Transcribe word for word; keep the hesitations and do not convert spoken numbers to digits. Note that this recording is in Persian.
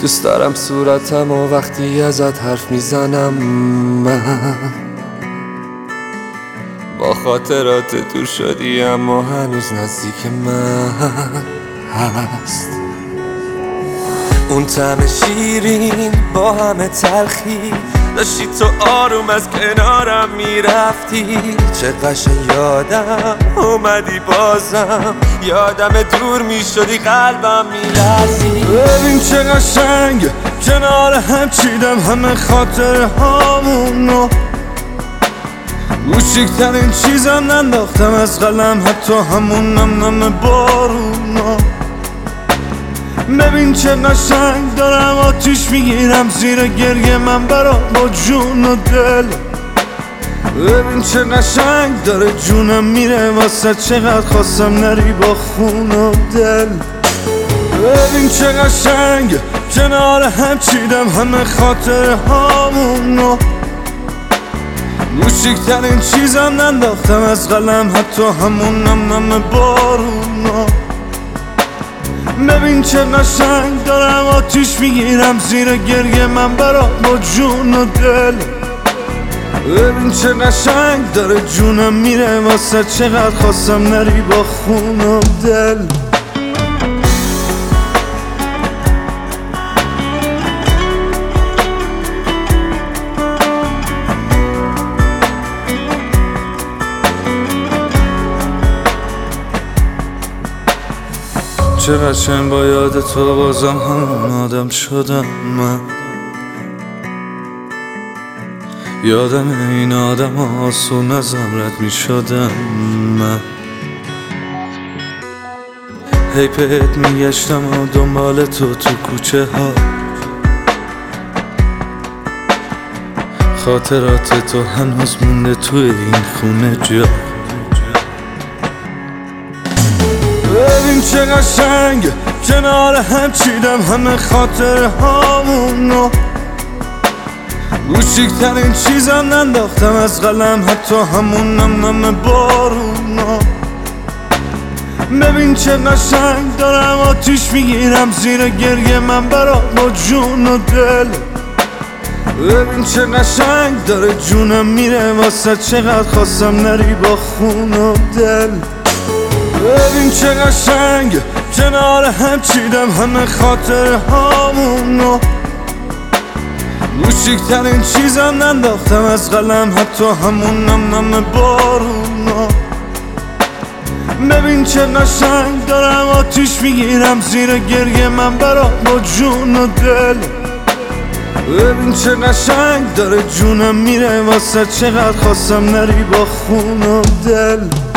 دوست دارم صورتم و وقتی ازت حرف میزنم من با خاطرات دور شدی اما هنوز نزدیک من هست. اون طعم شیرین با همه تلخی داشتی تو آروم از کنارم میرفتی، چه قشنگ یادم اومدی بازم، یادم دور میشدی قلبم میلرزی. ببین چه قشنگ کنار هم چیدم همه خاطره هامونو، کوچیکترین چیزم ننداختم از قلم حتی همون نم نم بارونا. ببین چه قشنگ دارم آتیش میگیرم زیر گریه من برا با جون و دل. ببین چه قشنگ داره جونم میره واسه چقدر خواستم نری با خون و دل. ببین چه قشنگ کنار هم چیدم همه خاطره هامونو، کوچیکترین چیزم ننداختم از قلم حتی همون نم نم بارونا. ببین چه قشنگ دارم آتیش میگیرم زیر گریه من برا با جون و دل. ببین چه قشنگ داره جونم میره واسه چقدر خواستم نری با خون و دل. چه قشنگ با یاد تو بازم همون آدم شدم من، یادم این آدم آسون ازم رد می شدم من. هی بهت می گشتم و دنبال تو تو کوچه ها، خاطرات تو هنوز مونده توی این خونه جا. ببین چه قشنگ کنار هم چیدم همه خاطره هامونو، کوچیکترین چیزم ننداختم از قلم حتی همون نم نم بارونا. ببین چه قشنگ دارم آتیش میگیرم زیر گریه من برا با جون و دل. ببین چه قشنگ داره جونم میره واسه چقدر خواستم نری با خون و دل. ببین چه قشنگ کنار هم چیدم همه خاطره هامونو، کوچیکترین چیزم ننداختم از قلم حتی همون نم نم بارونا. ببین چه قشنگ دارم آتیش میگیرم زیر گریه من برا با جون و دل. ببین چه قشنگ داره جونم میره واسه چقدر خواستم نری با خون و دل.